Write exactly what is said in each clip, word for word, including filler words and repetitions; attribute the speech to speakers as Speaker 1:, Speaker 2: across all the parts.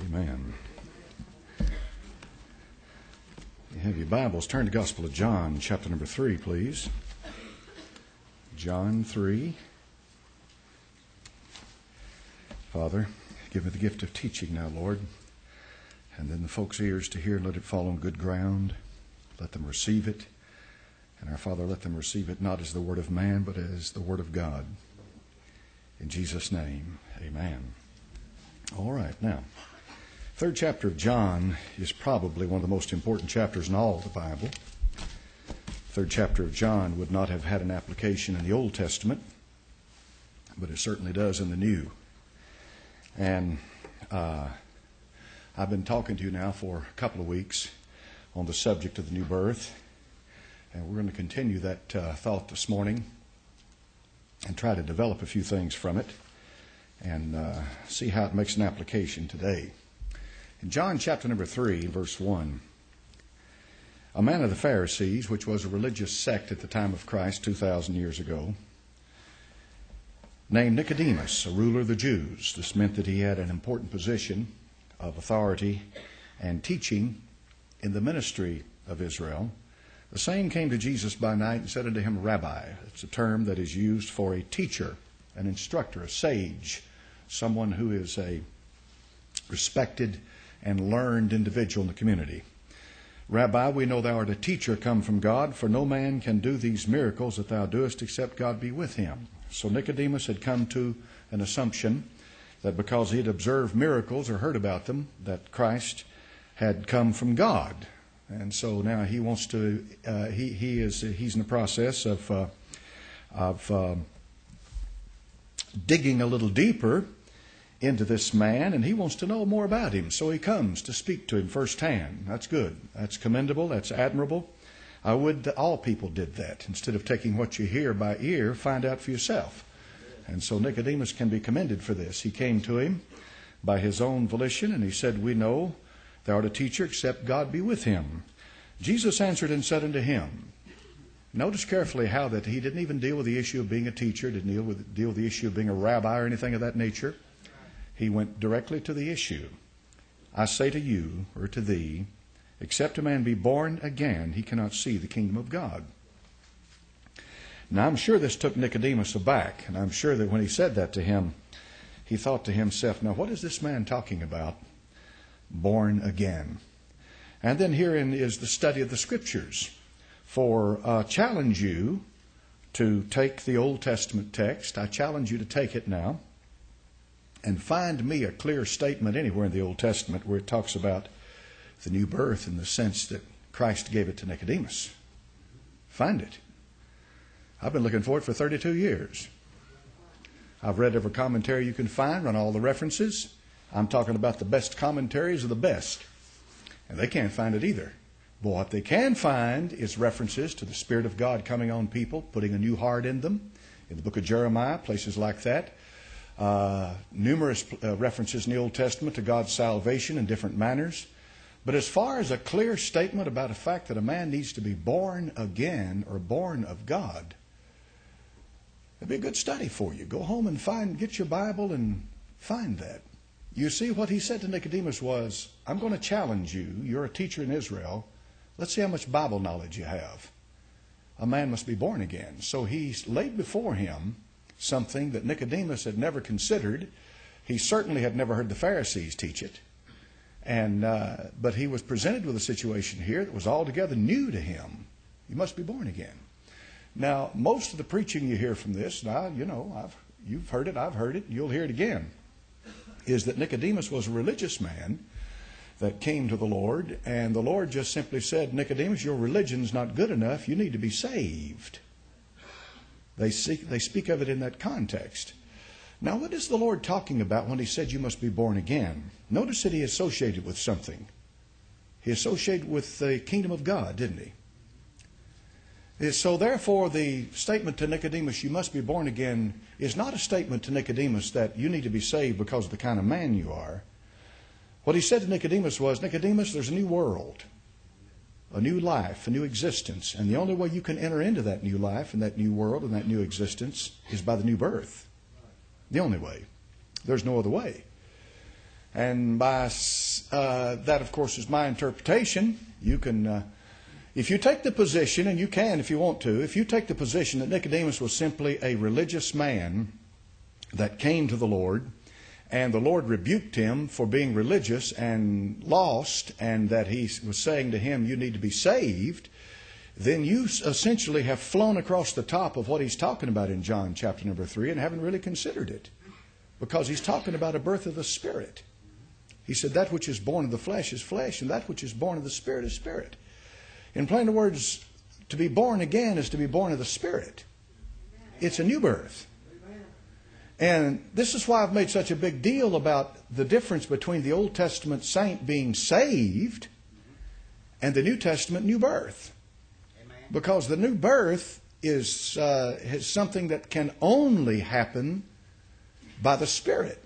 Speaker 1: Amen. You have your Bibles. Turn to the Gospel of John, chapter number three, please. John three. Father, give me the gift of teaching now, Lord. And then the folks' ears to hear, let it fall on good ground. Let them receive it. And our Father, let them receive it not as the word of man, but as the word of God. In Jesus' name, amen. All right, now, third chapter of John is probably one of the most important chapters in all of the Bible. Third chapter of John would not have had an application in the Old Testament, but it certainly does in the New. And uh, I've been talking to you now for a couple of weeks on the subject of the new birth. And we're going to continue that uh, thought this morning and try to develop a few things from it and uh, see how it makes an application today. In John chapter number three, verse one, a man of the Pharisees, which was a religious sect at the time of Christ two thousand years ago, named Nicodemus, a ruler of the Jews. This meant that he had an important position of authority and teaching in the ministry of Israel. The same came to Jesus by night and said unto him, Rabbi. It's a term that is used for a teacher, an instructor, a sage, someone who is a respected and learned individual in the community. Rabbi, we know thou art a teacher come from God, for no man can do these miracles that thou doest except God be with him. So Nicodemus had come to an assumption that because he had observed miracles or heard about them, that Christ had come from God. And so now he wants to, uh, he, he is, he's in the process of, uh, of uh, digging a little deeper into this man, and he wants to know more about him. So he comes to speak to him firsthand. That's good. That's commendable. That's admirable. I would that all people did that. Instead of taking what you hear by ear, find out for yourself. And so Nicodemus can be commended for this. He came to him by his own volition, and he said, we know thou art a teacher, except God be with him. Jesus answered and said unto him, notice carefully how that he didn't even deal with the issue of being a teacher, didn't deal with, deal with the issue of being a rabbi or anything of that nature. He went directly to the issue. I say to you, or to thee, except a man be born again, he cannot see the kingdom of God. Now I'm sure this took Nicodemus aback, and I'm sure that when he said that to him, he thought to himself, now what is this man talking about? Born again. And then herein is the study of the Scriptures. For uh, challenge you to take the Old Testament text. I challenge you to take it now and find me a clear statement anywhere in the Old Testament where it talks about the new birth in the sense that Christ gave it to Nicodemus. Find it. I've been looking for it for thirty-two years. I've read every commentary you can find, run all the references. I'm talking about the best commentaries of the best. And they can't find it either. But what they can find is references to the Spirit of God coming on people, putting a new heart in them. In the book of Jeremiah, places like that. Uh, numerous uh, references in the Old Testament to God's salvation in different manners. But as far as a clear statement about the fact that a man needs to be born again or born of God, it'd be a good study for you. Go home and find, get your Bible and find that. You see, what he said to Nicodemus was, I'm going to challenge you. You're a teacher in Israel. Let's see how much Bible knowledge you have. A man must be born again. So he laid before him something that Nicodemus had never considered. He certainly had never heard the Pharisees teach it. And uh, but he was presented with a situation here that was altogether new to him. You must be born again. Now, most of the preaching you hear from this, now, you know, I've, you've heard it, I've heard it, you'll hear it again, is that Nicodemus was a religious man that came to the Lord, and the Lord just simply said, Nicodemus, your religion's not good enough, you need to be saved. They seek, they speak of it in that context. Now, what is the Lord talking about when he said you must be born again? Notice that he associated with something. He associated with the kingdom of God, didn't he? So therefore, the statement to Nicodemus, you must be born again, is not a statement to Nicodemus that you need to be saved because of the kind of man you are. What he said to Nicodemus was, Nicodemus, there's a new world, a new life, a new existence. And the only way you can enter into that new life and that new world and that new existence is by the new birth. The only way. There's no other way. And by uh, that, of course, is my interpretation. You can, uh, if you take the position, and you can if you want to, if you take the position that Nicodemus was simply a religious man that came to the Lord, and the Lord rebuked him for being religious and lost, and that he was saying to him, you need to be saved, then you essentially have flown across the top of what he's talking about in John chapter number three and haven't really considered it. Because he's talking about a birth of the Spirit. He said that which is born of the flesh is flesh, and that which is born of the Spirit is spirit. In plain words, to be born again is to be born of the Spirit. It's a new birth. And this is why I've made such a big deal about the difference between the Old Testament saint being saved and the New Testament new birth. Because the new birth is, uh, is something that can only happen by the Spirit.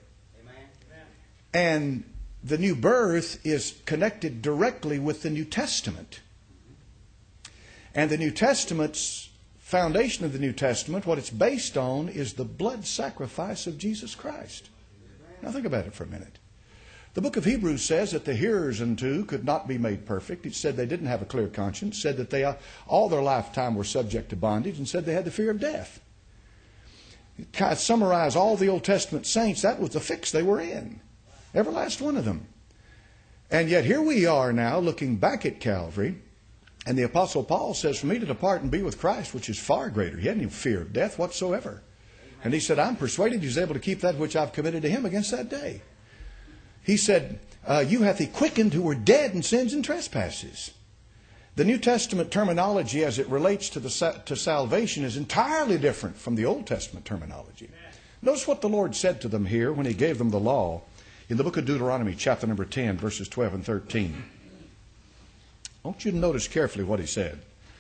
Speaker 1: And the new birth is connected directly with the New Testament. And the New Testament's foundation of the New Testament, what it's based on, is the blood sacrifice of Jesus Christ. Now think about it for a minute. The book of Hebrews says that the hearers unto could not be made perfect. It said they didn't have a clear conscience, said that they all their lifetime were subject to bondage, and said they had the fear of death. It kind of summarized all the Old Testament saints. That was the fix they were in. Every last one of them. And yet here we are now looking back at Calvary. And the Apostle Paul says, for me to depart and be with Christ, which is far greater. He had no fear of death whatsoever. And he said, I'm persuaded he's able to keep that which I've committed to him against that day. He said, uh, you hath he quickened who were dead in sins and trespasses. The New Testament terminology as it relates to, the, to salvation is entirely different from the Old Testament terminology. Notice what the Lord said to them here when he gave them the law in the book of Deuteronomy, chapter number ten, verses twelve and thirteen. I want you to notice carefully what he said.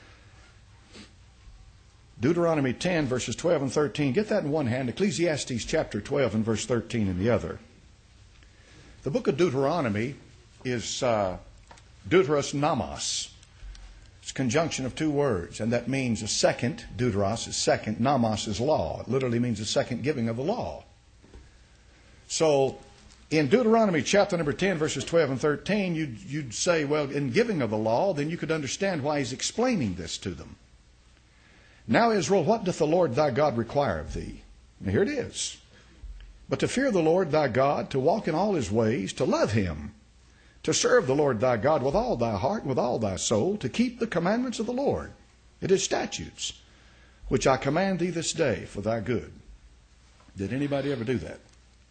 Speaker 1: Deuteronomy ten, verses twelve and thirteen. Get that in one hand. Ecclesiastes chapter twelve and verse thirteen in the other. The book of Deuteronomy is uh, Deuteros Nomos. It's a conjunction of two words, and that means a second. Deuteros is second. Nomos is law. It literally means a second giving of the law. So, in Deuteronomy chapter number ten, verses twelve and thirteen, you'd, you'd say, well, in giving of the law, then you could understand why he's explaining this to them. Now, Israel, what doth the Lord thy God require of thee? And here it is. But to fear the Lord thy God, to walk in all his ways, to love him, to serve the Lord thy God with all thy heart, with all thy soul, to keep the commandments of the Lord, it is statutes, which I command thee this day for thy good. Did anybody ever do that?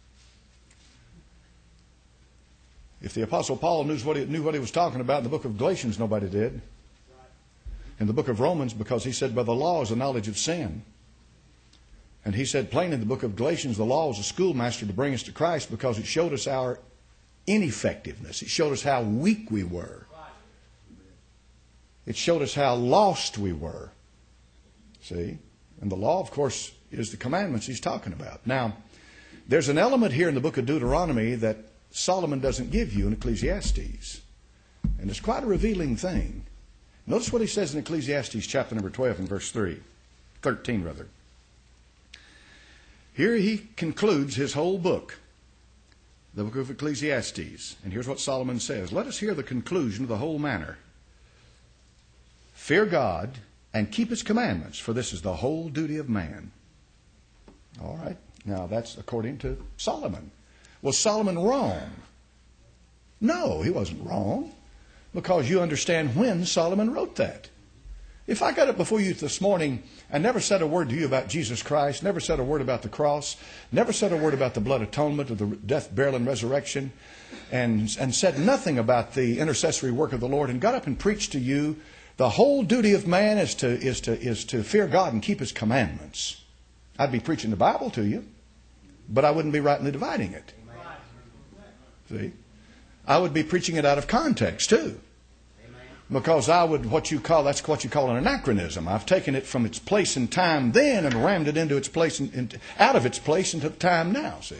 Speaker 1: If the Apostle Paul knew what he, knew what he was talking about in the book of Galatians, nobody did. In the book of Romans, because he said, by the law is the knowledge of sin. And he said plain in the book of Galatians, the law was a schoolmaster to bring us to Christ because it showed us our ineffectiveness. It showed us how weak we were. It showed us how lost we were. See? And the law, of course, is the commandments he's talking about. Now, there's an element here in the book of Deuteronomy that Solomon doesn't give you in Ecclesiastes. And it's quite a revealing thing. Notice what he says in Ecclesiastes chapter number twelve and verse three, thirteen rather. Here he concludes his whole book, the book of Ecclesiastes. And here's what Solomon says. Let us hear the conclusion of the whole matter. Fear God and keep his commandments, for this is the whole duty of man. All right. Now that's according to Solomon. Was Solomon wrong? No, he wasn't wrong. Because you understand when Solomon wrote that. If I got up before you this morning and never said a word to you about Jesus Christ, never said a word about the cross, never said a word about the blood atonement of the death, burial, and resurrection, and, and said nothing about the intercessory work of the Lord, and got up and preached to you, the whole duty of man is to, is to, is to fear God and keep his commandments. I'd be preaching the Bible to you, but I wouldn't be rightly dividing it. See? I would be preaching it out of context too. Because I would, what you call, that's what you call an anachronism. I've taken it from its place in time then and rammed it into its place, in, in, out of its place into the time now, see.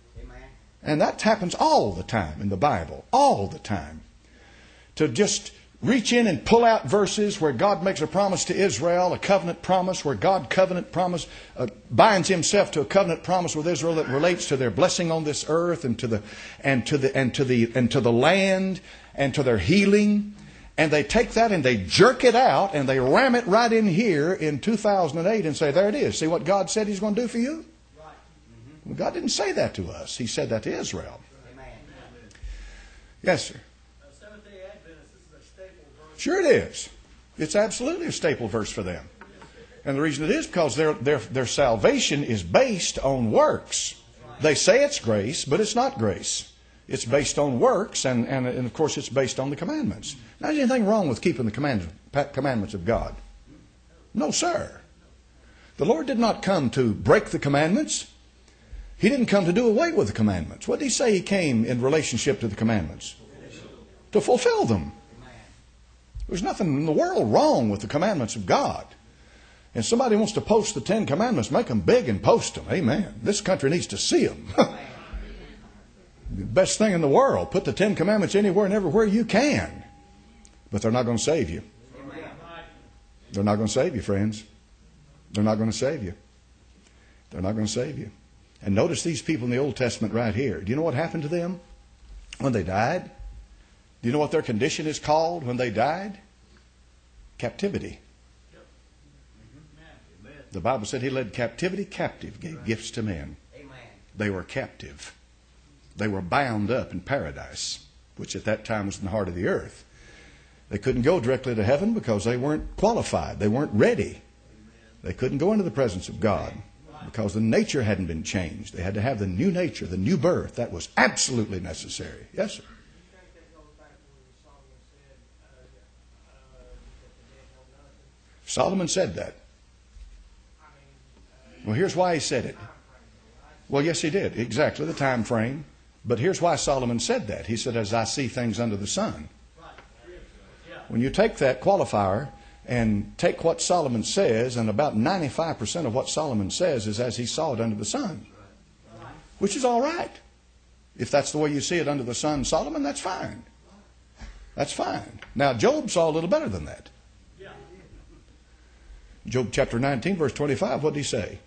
Speaker 1: And that happens all the time in the Bible, all the time. To just reach in and pull out verses where God makes a promise to Israel, a covenant promise, where God covenant promise uh, binds Himself to a covenant promise with Israel that relates to their blessing on this earth and to the and to the and to the and to the land and to their healing. And they take that and they jerk it out and they ram it right in here in two thousand eight and say, there it is. See what God said He's going to do for you? Right. Mm-hmm. Well, God didn't say that to us. He said that to Israel. Amen. Yes, sir. Uh, Seventh-day Adventists, this is a staple verse. Sure it is. It's absolutely a staple verse for them. And the reason it is because their, their, their salvation is based on works. They say it's grace, but it's not grace. It's based on works, and, and, and of course it's based on the commandments. Now, is anything wrong with keeping the command, commandments of God? No, sir. The Lord did not come to break the commandments. He didn't come to do away with the commandments. What did He say He came in relationship to the commandments? To fulfill them. There's nothing in the world wrong with the commandments of God. And somebody wants to post the Ten Commandments, make them big and post them. Amen. This country needs to see them. The best thing in the world. Put the Ten Commandments anywhere and everywhere you can. But they're not going to save you. They're not going to save you, friends. They're not going to save you. They're not going to save you. And notice these people in the Old Testament right here. Do you know what happened to them when they died? Do you know what their condition is called when they died? Captivity. The Bible said He led captivity captive, gave gifts to men. They were captive. They were bound up in paradise, which at that time was in the heart of the earth. They couldn't go directly to heaven because they weren't qualified. They weren't ready. They couldn't go into the presence of God because the nature hadn't been changed. They had to have the new nature, the new birth. That was absolutely necessary. Yes, sir. Solomon said that. Well, here's why he said it. Well, yes, he did. Exactly, the time frame. But here's why Solomon said that. He said, as I see things under the sun. When you take that qualifier and take what Solomon says, and about ninety-five percent of what Solomon says is as he saw it under the sun. Which is all right. If that's the way you see it under the sun, Solomon, that's fine. That's fine. Now, Job saw a little better than that. Job chapter nineteen, verse twenty-five, what did he say?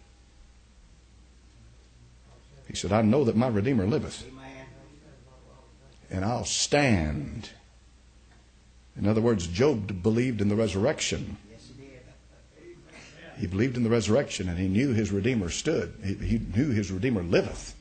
Speaker 1: He said, I know that my Redeemer liveth, and I'll stand. In other words, Job believed in the resurrection. He believed in the resurrection, and he knew his Redeemer stood. He, he knew his Redeemer liveth.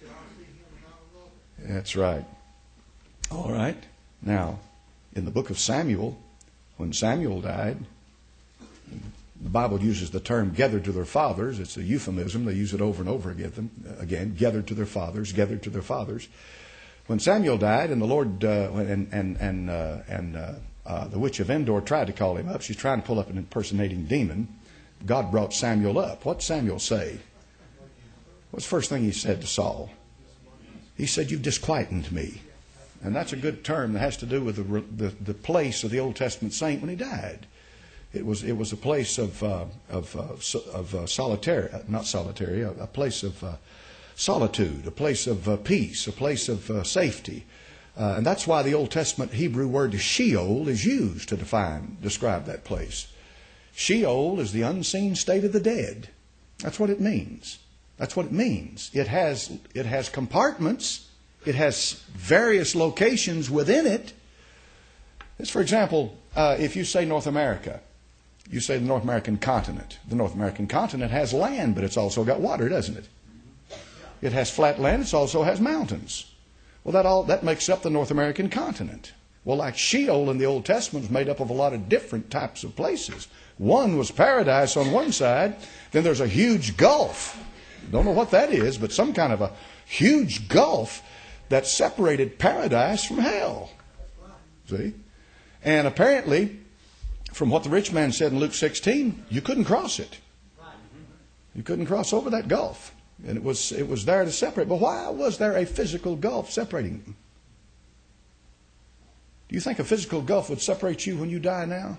Speaker 1: That's right. All right. Now, in the book of Samuel, when Samuel died, the Bible uses the term gathered to their fathers. It's a euphemism. They use it over and over again. Again, gathered to their fathers, gathered to their fathers. When Samuel died, and the Lord uh, and and and uh, and uh, uh, the witch of Endor tried to call him up. She's trying to pull up an impersonating demon. God brought Samuel up. What did Samuel say? What's the first thing he said to Saul? He said, "You've disquieted me," and that's a good term that has to do with the the, the place of the Old Testament saint when he died. It was it was a place of uh, of uh, of uh, solitary, not solitary, a, a place of uh, solitude, a place of uh, peace, a place of uh, safety, uh, and that's why the Old Testament Hebrew word Sheol is used to define describe that place. Sheol is the unseen state of the dead. That's what it means. That's what it means. It has it has compartments. It has various locations within it. It's, for example, uh, if you say North America. You say the North American continent. The North American continent has land, but it's also got water, doesn't it? It has flat land. It also has mountains. Well, that all that makes up the North American continent. Well, like Sheol in the Old Testament was made up of a lot of different types of places. One was paradise on one side. Then there's a huge gulf. Don't know what that is, but some kind of a huge gulf that separated paradise from hell. See? And apparently, from what the rich man said in Luke sixteen, you couldn't cross it. You couldn't cross over that gulf. And it was it was there to separate. But why was there a physical gulf separating them? Do you think a physical gulf would separate you when you die now?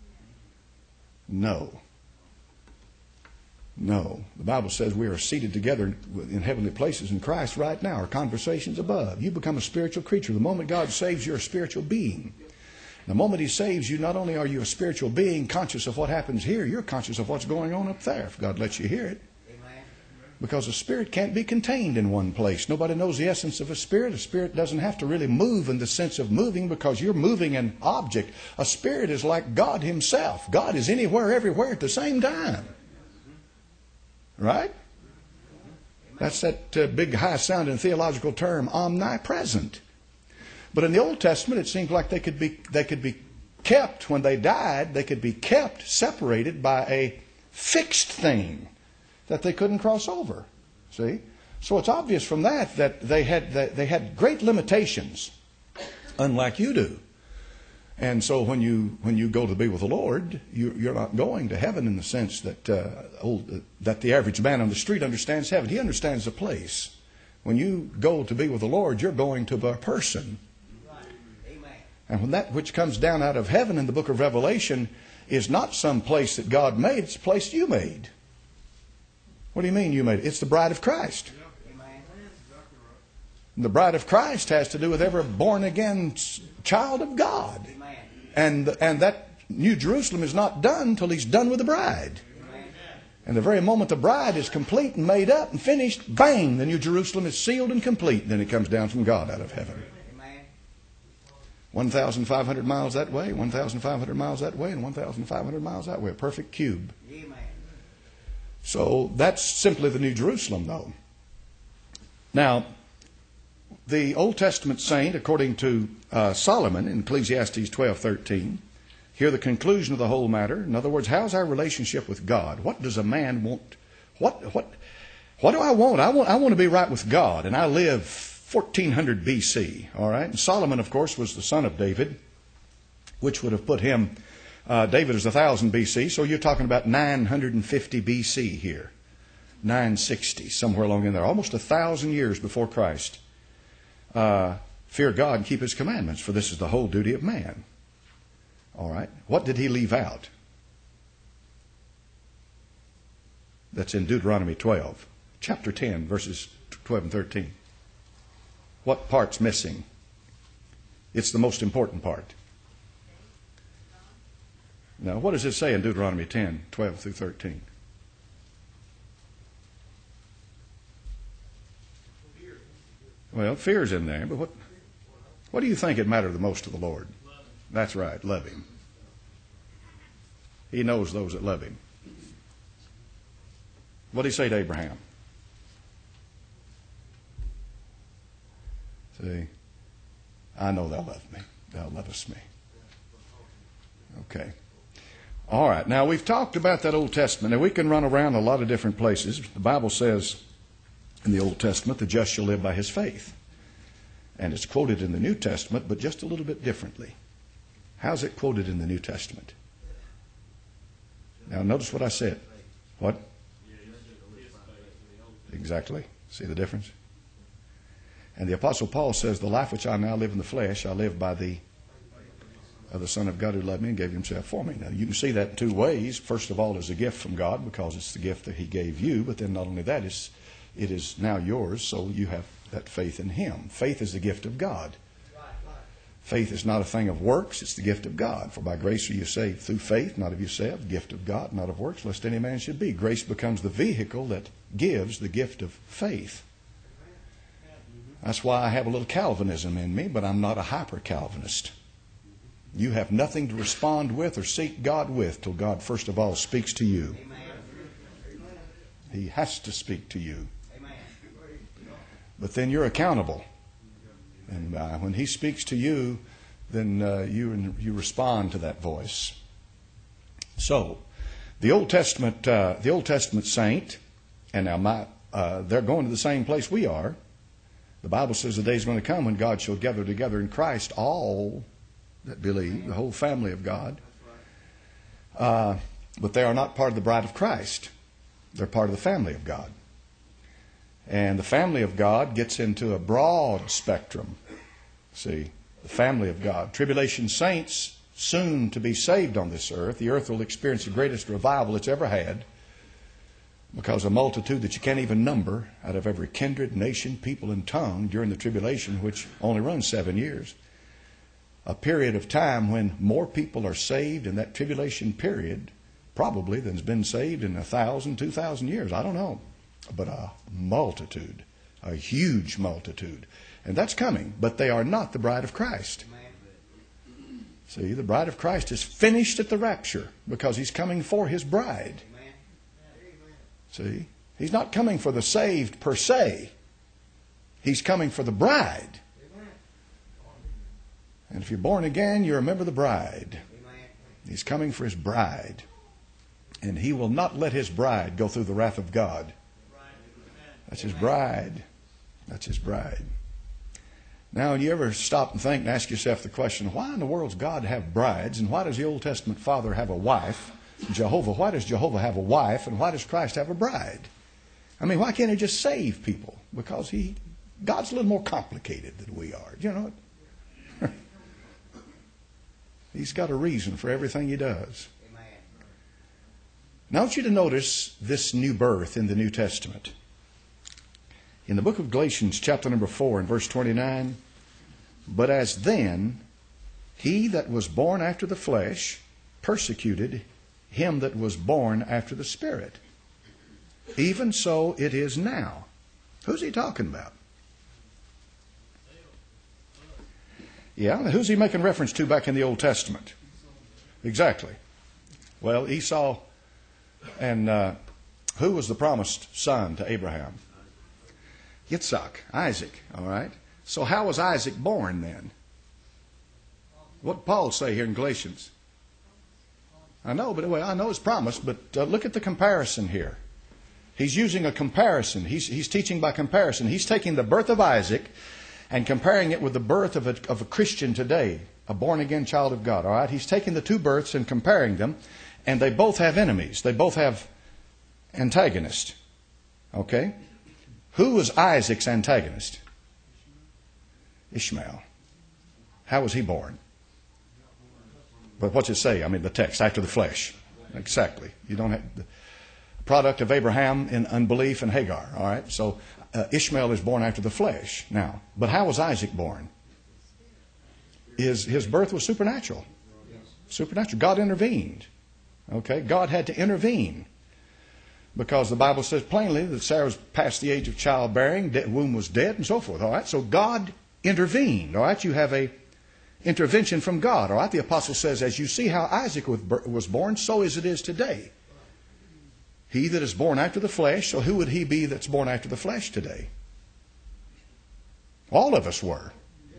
Speaker 1: No. No. The Bible says we are seated together in heavenly places in Christ right now. Our conversation's above. You become a spiritual creature. The moment God saves, you're a spiritual being. The moment He saves you, not only are you a spiritual being conscious of what happens here, you're conscious of what's going on up there, if God lets you hear it. Because a spirit can't be contained in one place. Nobody knows the essence of a spirit. A spirit doesn't have to really move in the sense of moving because you're moving an object. A spirit is like God Himself. God is anywhere, everywhere at the same time. Right? That's that uh, big, high-sounding theological term, omnipresent. But in the Old Testament, it seems like they could be they could be kept when they died. They could be kept separated by a fixed thing that they couldn't cross over. See? So it's obvious from that that they had that they had great limitations, unlike you do. And so when you when you go to be with the Lord, you, you're not going to heaven in the sense that uh, old, that the average man on the street understands heaven. He understands the place. When you go to be with the Lord, you're going to a person. And when that which comes down out of heaven in the book of Revelation is not some place that God made, it's a place you made. What do you mean you made it? It's the bride of Christ. And the bride of Christ has to do with every born-again child of God. And, and that New Jerusalem is not done until He's done with the bride. And the very moment the bride is complete and made up and finished, bang, the New Jerusalem is sealed and complete. Then it comes down from God out of heaven. one thousand five hundred miles that way, one thousand five hundred miles that way, and one thousand five hundred miles that way. A perfect cube. So that's simply the New Jerusalem, though. Now, the Old Testament saint, according to uh, Solomon in Ecclesiastes twelve thirteen, hear the conclusion of the whole matter. In other words, how's our relationship with God? What does a man want? What what what do I want? I want I want to be right with God, and I live fourteen hundred B C. All right, and Solomon, of course, was the son of David, which would have put him. Uh, David is one thousand B C, so you're talking about nine hundred fifty B C here. nine sixty, somewhere along in there. Almost a thousand years before Christ. Uh, fear God and keep His commandments, for this is the whole duty of man. All right. What did he leave out? That's in Deuteronomy twelve. Chapter ten, verses twelve and thirteen. What part's missing? It's the most important part. Now, what does it say in Deuteronomy ten, twelve through thirteen? Well, fear's in there, but what what do you think it mattered the most to the Lord? That's right, love Him. He knows those that love Him. What did He say to Abraham? See, I know thou lovest me. Thou lovest me. Okay. All right. Now, we've talked about that Old Testament. Now, we can run around a lot of different places. The Bible says in the Old Testament, the just shall live by his faith. And it's quoted in the New Testament, but just a little bit differently. How's it quoted in the New Testament? Now, notice what I said. What? Exactly. See the difference? And the Apostle Paul says, the life which I now live in the flesh, I live by the of the Son of God who loved me and gave Himself for me. Now, you can see that in two ways. First of all, as a gift from God, because it's the gift that He gave you. But then not only that, it's, it is now yours, so you have that faith in Him. Faith is the gift of God. Faith is not a thing of works, it's the gift of God. For by grace are you saved through faith, not of yourselves, gift of God, not of works, lest any man should be. Grace becomes the vehicle that gives the gift of faith. That's why I have a little Calvinism in me, but I'm not a hyper-Calvinist. You have nothing to respond with or seek God with till God first of all speaks to you. He has to speak to you. But then you're accountable. And uh, when He speaks to you, then uh, you you respond to that voice. So, the Old Testament, uh, the Old Testament saint, and now my, uh, they're going to the same place we are. The Bible says the day is going to come when God shall gather together in Christ all that believe, the whole family of God. Uh, but they are not part of the bride of Christ. They're part of the family of God. And the family of God gets into a broad spectrum. See, the family of God. Tribulation saints, soon to be saved on this earth. The earth will experience the greatest revival it's ever had, because a multitude that you can't even number out of every kindred, nation, people, and tongue during the tribulation, which only runs seven years, a period of time when more people are saved in that tribulation period, probably, than's been saved in a thousand, two thousand years. I don't know. But a multitude, a huge multitude. And that's coming. But they are not the bride of Christ. See, the bride of Christ is finished at the rapture because He's coming for His bride. See, He's not coming for the saved per se. He's coming for the bride. And if you're born again, you remember the bride. He's coming for His bride. And He will not let His bride go through the wrath of God. That's His bride. That's His bride. Now, you ever stop and think and ask yourself the question, why in the world does God have brides? And why does the Old Testament father have a wife? Jehovah, why does Jehovah have a wife? And why does Christ have a bride? I mean, why can't He just save people? Because he, God's a little more complicated than we are. You know it? He's got a reason for everything He does. Now I want you to notice this new birth in the New Testament. In the book of Galatians, chapter number four, and verse twenty-nine, but as then he that was born after the flesh persecuted him that was born after the Spirit. Even so it is now. Who's he talking about? Yeah, who's he making reference to back in the Old Testament? Exactly. Well, Esau, and uh, who was the promised son to Abraham? Yitzhak, Isaac, all right? So how was Isaac born then? What did Paul say here in Galatians? I know, but well, I know it's promised, but uh, look at the comparison here. He's using a comparison. He's, he's teaching by comparison. He's taking the birth of Isaac and comparing it with the birth of a, of a Christian today, a born-again child of God, all right? He's taking the two births and comparing them, and they both have enemies. They both have antagonists, okay? Who was Isaac's antagonist? Ishmael. How was he born? But what's it say? I mean, the text, after the flesh. Exactly. You don't have the product of Abraham in unbelief and Hagar. All right. So uh, Ishmael is born after the flesh. Now, but how was Isaac born? His his birth was supernatural. Supernatural. God intervened. Okay. God had to intervene. Because the Bible says plainly that Sarah was past the age of childbearing, the womb was dead, and so forth. All right, so God intervened. All right, you have a intervention from God. All right, the apostle says, as you see how Isaac was born, so as it is today. He that is born after the flesh, so who would he be that's born after the flesh today? All of us were.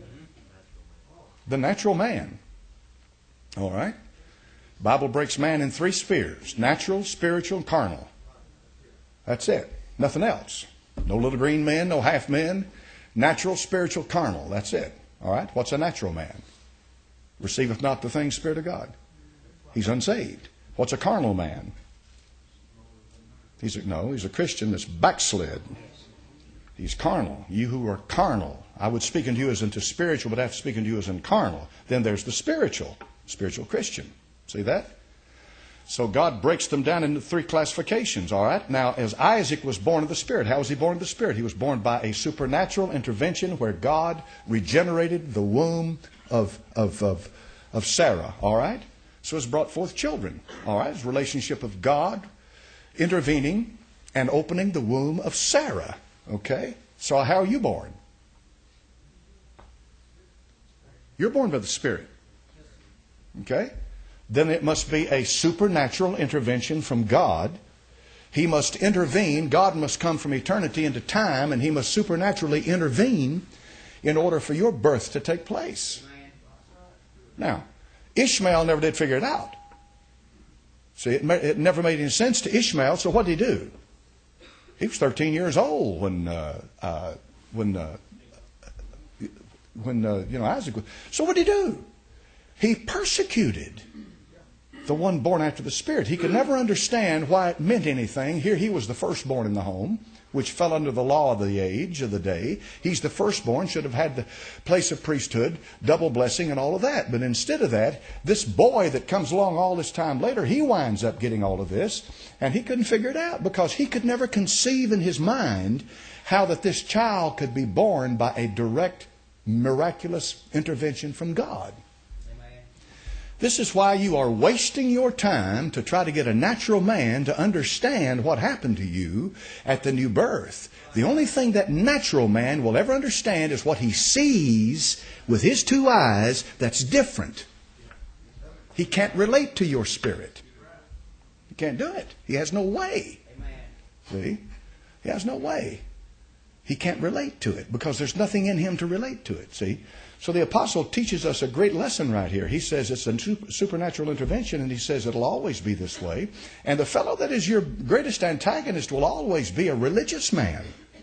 Speaker 1: The natural man. All right, the Bible breaks man in three spheres: natural, spiritual, and carnal. That's it. Nothing else. No little green men, no half men. Natural, spiritual, carnal. That's it. All right? What's a natural man? Receiveth not the things Spirit of God. He's unsaved. What's a carnal man? He's a, no, he's a Christian that's backslid. He's carnal. You who are carnal. I would speak unto you as unto spiritual, but after speaking to you as in carnal. Then there's the spiritual. Spiritual Christian. See that? So God breaks them down into three classifications, all right? Now, as Isaac was born of the Spirit, how was he born of the Spirit? He was born by a supernatural intervention where God regenerated the womb of, of, of, of Sarah, all right? So it's brought forth children, all right? It's a relationship of God intervening and opening the womb of Sarah, okay? So how are you born? You're born by the Spirit, okay? Then it must be a supernatural intervention from God. He must intervene. God must come from eternity into time, and He must supernaturally intervene in order for your birth to take place. Now, Ishmael never did figure it out. See, it, it never made any sense to Ishmael, so what did he do? He was thirteen years old when uh, uh, when uh, when uh, you know Isaac was. So what did he do? He persecuted the one born after the Spirit. He could never understand why it meant anything. Here he was the firstborn in the home, which fell under the law of the age, of the day. He's the firstborn, should have had the place of priesthood, double blessing and all of that. But instead of that, this boy that comes along all this time later, he winds up getting all of this. And he couldn't figure it out because he could never conceive in his mind how that this child could be born by a direct, miraculous intervention from God. This is why you are wasting your time to try to get a natural man to understand what happened to you at the new birth. The only thing that natural man will ever understand is what he sees with his two eyes that's different. He can't relate to your spirit. He can't do it. He has no way. See? He has no way. He can't relate to it because there's nothing in him to relate to it. See? So the apostle teaches us a great lesson right here. He says it's a supernatural intervention, and he says it'll always be this way. And the fellow that is your greatest antagonist will always be a religious man.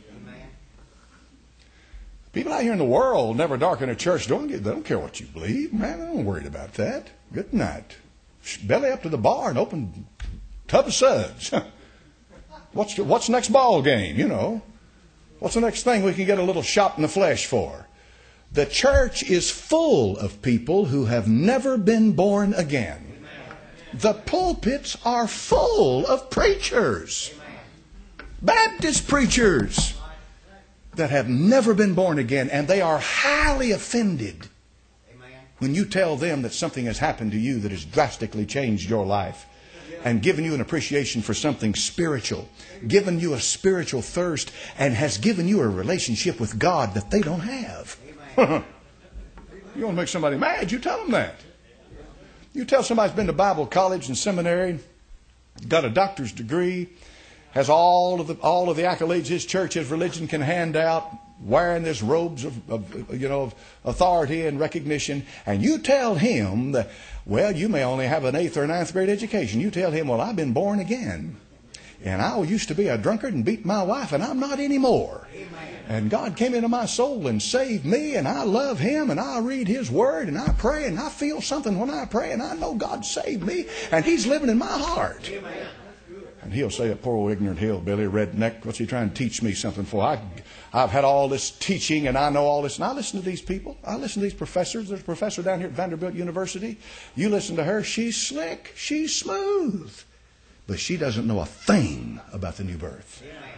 Speaker 1: People out here in the world never darken a church. Don't get, they don't care what you believe. Man, I'm not worried about that. Good night. Belly up to the bar and open tub of suds. what's, what's the next ball game, you know? What's the next thing we can get a little shot in the flesh for? The church is full of people who have never been born again. The pulpits are full of preachers. Baptist preachers that have never been born again, and they are highly offended when you tell them that something has happened to you that has drastically changed your life and given you an appreciation for something spiritual, given you a spiritual thirst, and has given you a relationship with God that they don't have. You want to make somebody mad, you tell them that. You tell somebody who's been to Bible college and seminary, got a doctor's degree, has all of the all of the accolades his church, his religion can hand out, wearing this robes of, of you know of authority and recognition, and you tell him that, well, you may only have an eighth or ninth grade education. You tell him, well, I've been born again, and I used to be a drunkard and beat my wife, and I'm not anymore. And God came into my soul and saved me, and I love Him, and I read His Word, and I pray, and I feel something when I pray, and I know God saved me, and He's living in my heart. Amen. And he'll say, a poor old ignorant hillbilly, redneck, what's he trying to teach me something for? I, I've had all this teaching, and I know all this. And I listen to these people. I listen to these professors. There's a professor down here at Vanderbilt University. You listen to her. She's slick. She's smooth. But she doesn't know a thing about the new birth.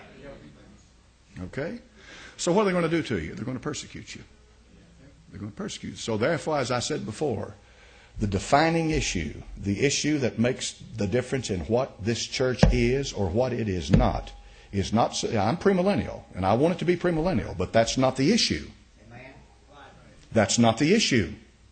Speaker 1: Okay? So what are they going to do to you? They're going to persecute you. They're going to persecute you. So therefore, as I said before, the defining issue, the issue that makes the difference in what this church is or what it is not, is not, I'm premillennial, and I want it to be premillennial, but that's not the issue. That's not the issue.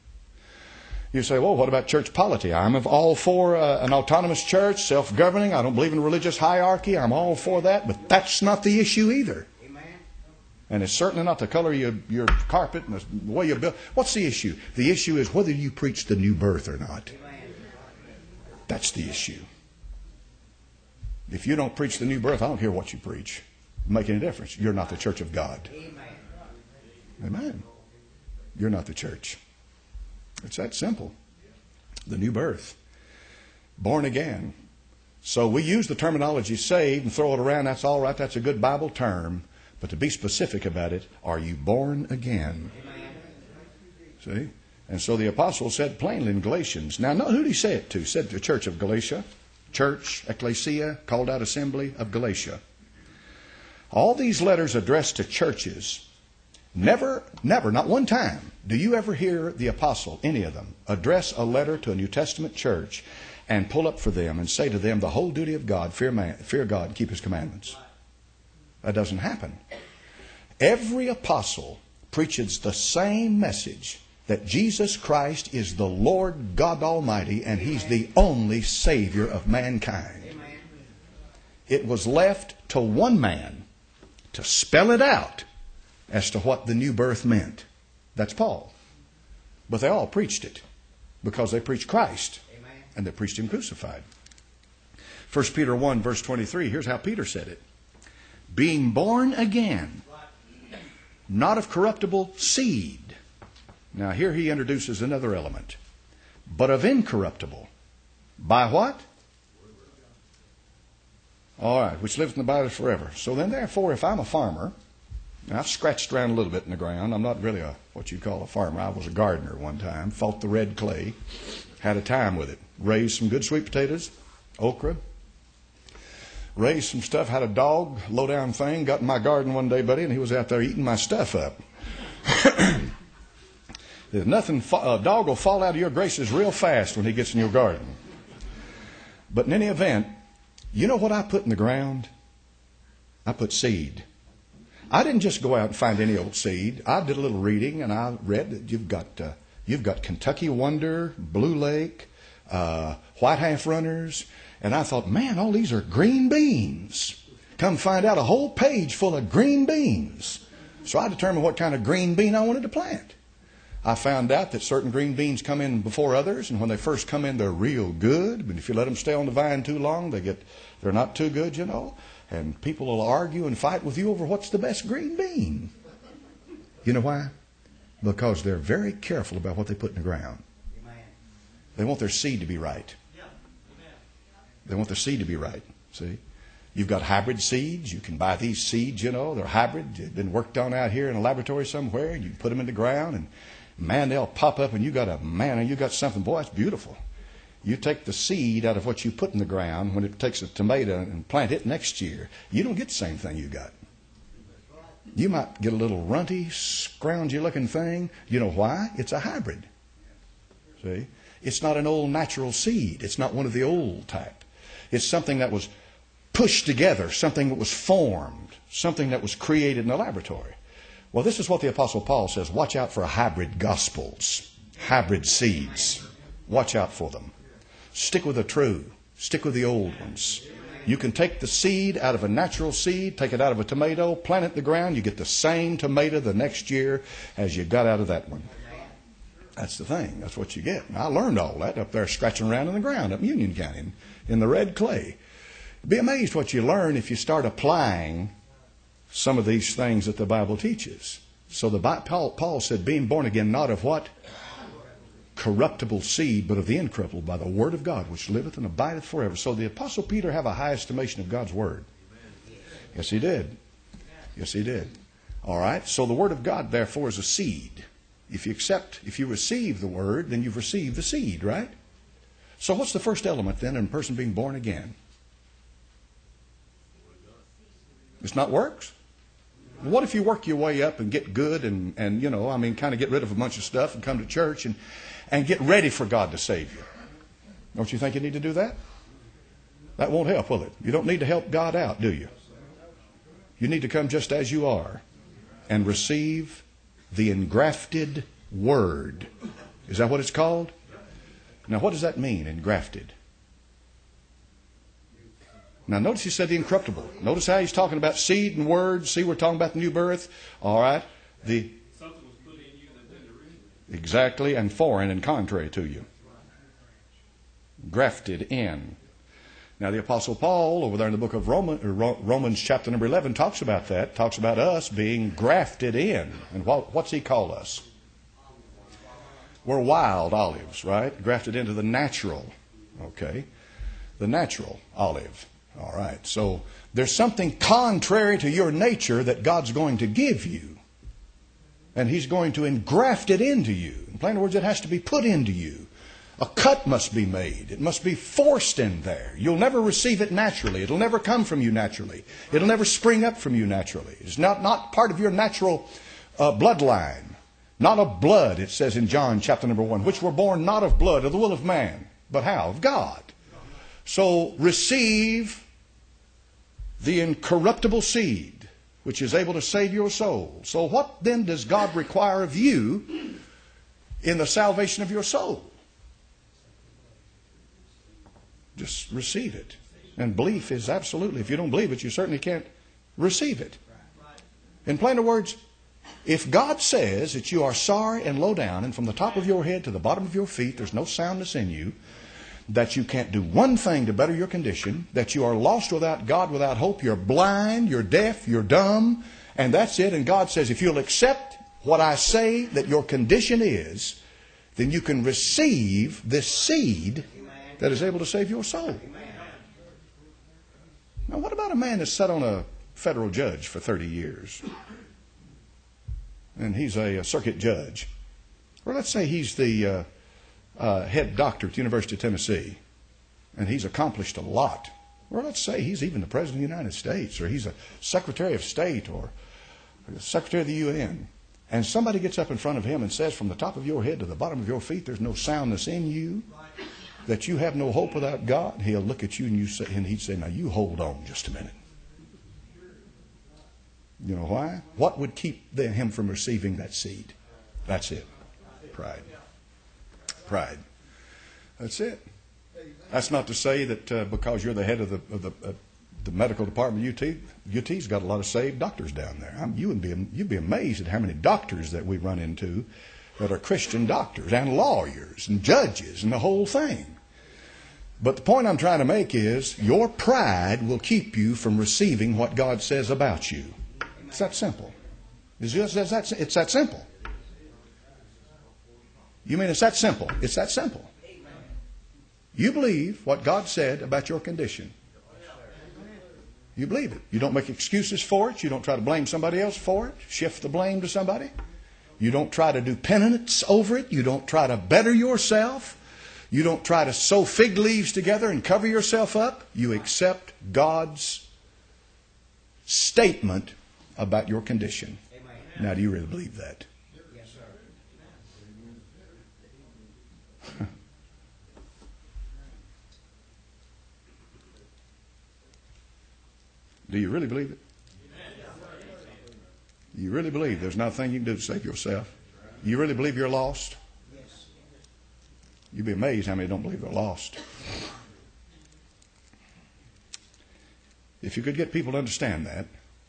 Speaker 1: You say, well, what about church polity? I'm all for uh, an autonomous church, self-governing. I don't believe in religious hierarchy. I'm all for that, but that's not the issue either. And it's certainly not the color of your, your carpet and the way you build. What's the issue? The issue is whether you preach the new birth or not. That's the issue. If you don't preach the new birth, I don't care what you preach. It doesn't make any difference. You're not the church of God. Amen. You're not the church. It's that simple. The new birth. Born again. So we use the terminology saved and throw it around. That's all right. That's a good Bible term. But to be specific about it, are you born again? See? And so the apostle said plainly in Galatians. Now, who did he say it to? He said to the church of Galatia. Church, ecclesia, called out assembly of Galatia. All these letters addressed to churches. Never, never, not one time do you ever hear the apostle, any of them, address a letter to a New Testament church and pull up for them and say to them the whole duty of God, fear man, fear God and keep His commandments. That doesn't happen. Every apostle preaches the same message, that Jesus Christ is the Lord God Almighty and He's the only Savior of mankind. It was left to one man to spell it out as to what the new birth meant. That's Paul. But they all preached it because they preached Christ and they preached Him crucified. First Peter one verse twenty-three, here's how Peter said it. Being born again, not of corruptible seed. Now here he introduces another element. But of incorruptible. By what? All right, which lives in the Bible forever. So then therefore, if I'm a farmer, and I've scratched around a little bit in the ground. I'm not really a what you call a farmer. I was a gardener one time. Fought the red clay. Had a time with it. Raised some good sweet potatoes, okra. Raised some stuff, had a dog, low down thing, got in my garden one day, buddy, and he was out there eating my stuff up. There's nothing, a dog will fall out of your graces real fast when he gets in your garden. But in any event, you know what I put in the ground? I put seed. I didn't just go out and find any old seed. I did a little reading, and I read that you've got uh, you've got Kentucky Wonder, Blue Lake, uh, White Half Runners, and I thought, man, all these are green beans. Come find out, a whole page full of green beans. So I determined what kind of green bean I wanted to plant. I found out that certain green beans come in before others, and when they first come in, they're real good. But if you let them stay on the vine too long, they get they're not too good, you know. And people will argue and fight with you over what's the best green bean. You know why? Because they're very careful about what they put in the ground. They want their seed to be right. They want their seed to be right. See? You've got hybrid seeds. You can buy these seeds, you know. They're hybrid. They've been worked on out here in a laboratory somewhere. You put them in the ground, and man, they'll pop up, and you got a man, you got something. Boy, it's beautiful. You take the seed out of what you put in the ground when it takes a tomato and plant it next year. You don't get the same thing you got. You might get a little runty, scroungy looking thing. You know why? It's a hybrid. See? It's not an old natural seed. It's not one of the old type. It's something that was pushed together, something that was formed, something that was created in a laboratory. Well, this is what the Apostle Paul says. Watch out for hybrid gospels, hybrid seeds. Watch out for them. Stick with the true. Stick with the old ones. You can take the seed out of a natural seed, take it out of a tomato, plant it in the ground. You get the same tomato the next year as you got out of that one. That's the thing. That's what you get. And I learned all that up there scratching around in the ground up in Union County in, in the red clay. Be amazed what you learn if you start applying some of these things that the Bible teaches. So the Paul, Paul said, being born again, not of what? Corruptible seed, but of the incorruptible, by the word of God, which liveth and abideth forever. So the Apostle Peter have a high estimation of God's word. Yes, he did. Yes, he did. All right. So the word of God, therefore, is a seed. If you accept, if you receive the word, then you've received the seed, right? So what's the first element then in a person being born again? It's not works. What if you work your way up and get good and, and you know, I mean, kind of get rid of a bunch of stuff and come to church and, and get ready for God to save you? Don't you think you need to do that? That won't help, will it? You don't need to help God out, do you? You need to come just as you are and receive the engrafted word. Is that what it's called? Now, what does that mean, engrafted? Now, notice he said the incorruptible. Notice how he's talking about seed and word. See, we're talking about the new birth. All right. The Something was put in you that didn't originate. Exactly, and foreign and contrary to you. Grafted in. Now, the Apostle Paul, over there in the book of Romans, Romans chapter number eleven, talks about that. Talks about us being grafted in. And what, what's he call us? We're wild olives, right? Grafted into the natural. Okay. The natural olive. All right. So there's something contrary to your nature that God's going to give you. And He's going to engraft it into you. In plain words, it has to be put into you. A cut must be made. It must be forced in there. You'll never receive it naturally. It'll never come from you naturally. It'll never spring up from you naturally. It's not, not part of your natural uh, bloodline. Not of blood, it says in John chapter number one, which were born not of blood, of the will of man, but how? Of God. So receive the incorruptible seed, which is able to save your soul. So what then does God require of you in the salvation of your soul? Just receive it. And belief is absolutely, if you don't believe it, you certainly can't receive it. In plainer words, if God says that you are sorry and low down, and from the top of your head to the bottom of your feet, there's no soundness in you, that you can't do one thing to better your condition, that you are lost without God, without hope, you're blind, you're deaf, you're dumb, and that's it. And God says, if you'll accept what I say that your condition is, then you can receive this seed that is able to save your soul. Now, what about a man that's sat on a federal judge for thirty years? And he's a, a circuit judge. Or let's say he's the uh, uh, head doctor at the University of Tennessee. And he's accomplished a lot. Or let's say he's even the President of the United States. Or he's a Secretary of State or Secretary of the U N. and somebody gets up in front of him and says from the top of your head to the bottom of your feet, there's no soundness in you, that you have no hope without God, he'll look at you and you say, and he'd say, now you hold on just a minute. You know why? What would keep the, him from receiving that seed? That's it. Pride. Pride. That's it. That's not to say that uh, because you're the head of the of the, uh, the medical department at U T, U T's got a lot of saved doctors down there. I'm, you would be you'd be amazed at how many doctors that we run into that are Christian doctors and lawyers and judges and the whole thing. But the point I'm trying to make is your pride will keep you from receiving what God says about you. It's that simple. It's, just, it's, that, it's that simple. You mean it's that simple? It's that simple. You believe what God said about your condition. You believe it. You don't make excuses for it. You don't try to blame somebody else for it. Shift the blame to somebody. You don't try to do penance over it. You don't try to better yourself. You don't try to sew fig leaves together and cover yourself up. You accept God's statement about your condition. Now, do you really believe that?
Speaker 2: Yes, sir.
Speaker 1: Do you really believe it? You really believe there's nothing you can do to save yourself? You really believe you're lost?
Speaker 2: Yes.
Speaker 1: You'd be amazed how many don't believe they're lost. If you could get people to understand that,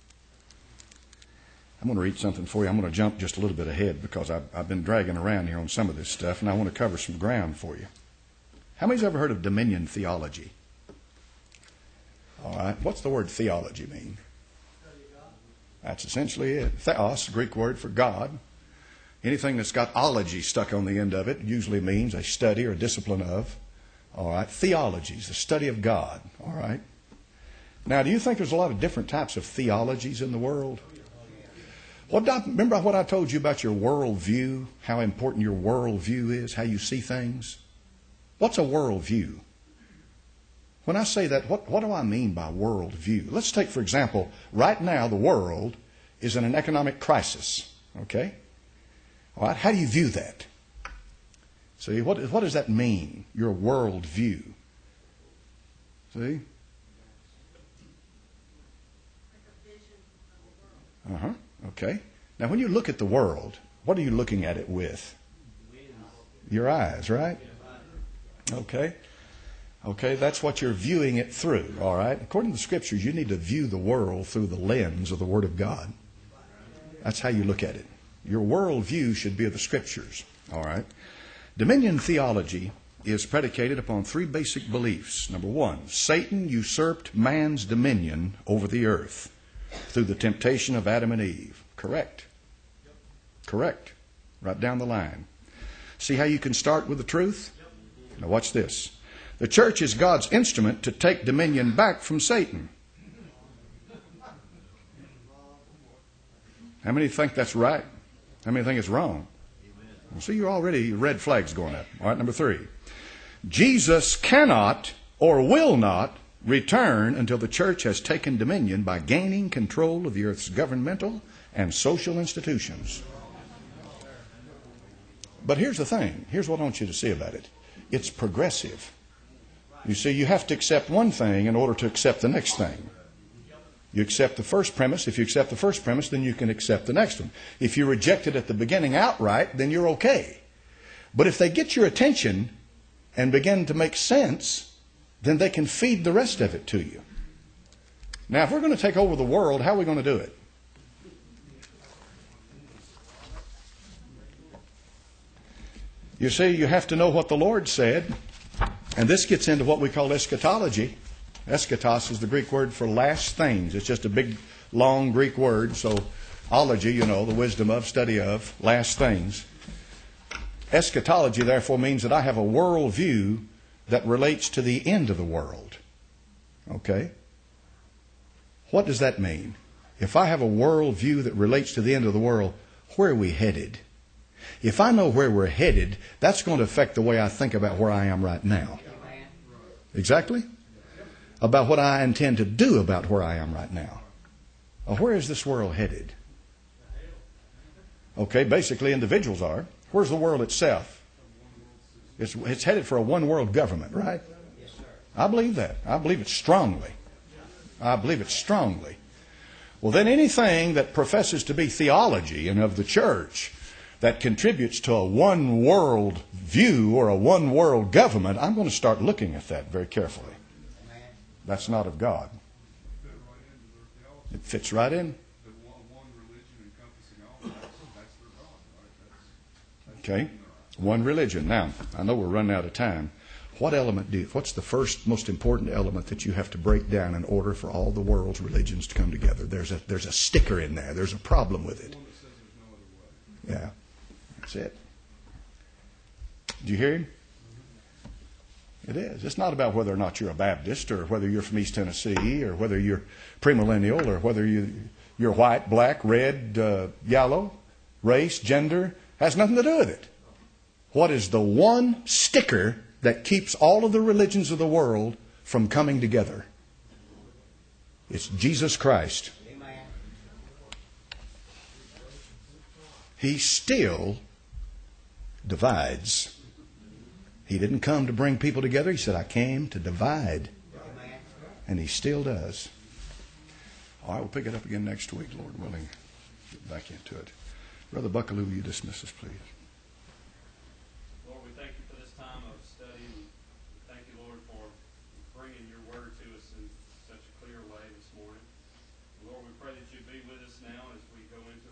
Speaker 1: I'm going to read something for you. I'm going to jump just a little bit ahead because I've, I've been dragging around here on some of this stuff, and I want to cover some ground for you. How many's ever heard of dominion theology? All right. What's the word theology mean? That's essentially it. Theos, the Greek word for God. Anything that's got ology stuck on the end of it usually means a study or a discipline of. All right. Theology is the study of God. All right. Now, do you think there's a lot of different types of theologies in the world? What I, remember what I told you about your worldview, how important your worldview is, how you see things? What's a worldview? When I say that, what, what do I mean by worldview? Let's take, for example, right now the world is in an economic crisis. Okay? All right, how do you view that? See, what, what does that mean, your worldview? See? Uh-huh. Okay. Now, when you look at the world, what are you looking at it with? Your eyes, right? Okay. Okay, that's what you're viewing it through, all right? According to the Scriptures, you need to view the world through the lens of the Word of God. That's how you look at it. Your worldview should be of the Scriptures, all right? Dominion theology is predicated upon three basic beliefs. Number one, Satan usurped man's dominion over the earth through the temptation of Adam and Eve. Correct. Correct. Right down the line. See how you can start with the truth? Now watch this. The church is God's instrument to take dominion back from Satan. How many think that's right? How many think it's wrong? Well, see, you're already red flags going up. All right, number three. Jesus cannot or will not return until the church has taken dominion by gaining control of the earth's governmental and social institutions. But here's the thing. Here's what I want you to see about it. It's progressive. You see, you have to accept one thing in order to accept the next thing. You accept the first premise. If you accept the first premise, then you can accept the next one. If you reject it at the beginning outright, then you're okay. But if they get your attention and begin to make sense, then they can feed the rest of it to you. Now, if we're going to take over the world, how are we going to do it? You see, you have to know what the Lord said. And this gets into what we call eschatology. Eschatos is the Greek word for last things. It's just a big, long Greek word. So, ology, you know, the wisdom of, study of, last things. Eschatology, therefore, means that I have a worldview that relates to the end of the world. Okay? What does that mean? If I have a worldview that relates to the end of the world, where are we headed? If I know where we're headed, that's going to affect the way I think about where I am right now. Exactly? About what I intend to do about where I am right now. Well, where is this world headed? Okay, basically individuals are. Where's the world itself? It's, it's headed for a one-world government, right?
Speaker 2: Yes, sir.
Speaker 1: I believe that. I believe it strongly. I believe it strongly. Well, then anything that professes to be theology and of the church that contributes to a one-world view or a one-world government, I'm going to start looking at that very carefully.
Speaker 2: Amen.
Speaker 1: That's not of God. It fits right in. Okay, one religion. Now, I know we're running out of time. What element do you, what's the first most important element that you have to break down in order for all the world's religions to come together? There's a there's a sticker in there. There's a problem with it. Yeah, that's it. Do you hear him? It is. It's not about whether or not you're a Baptist or whether you're from East Tennessee or whether you're premillennial or whether you, you're white, black, red, uh, yellow, race, gender. Has nothing to do with it. What is the one sticker that keeps all of the religions of the world from coming together? It's Jesus Christ.
Speaker 2: Amen.
Speaker 1: He still divides. He didn't come to bring people together. He said, I came to divide.
Speaker 2: Amen.
Speaker 1: And he still does. All right, we'll pick it up again next week, Lord willing. Get back into it. Brother Buckaloo, will you dismiss us, please?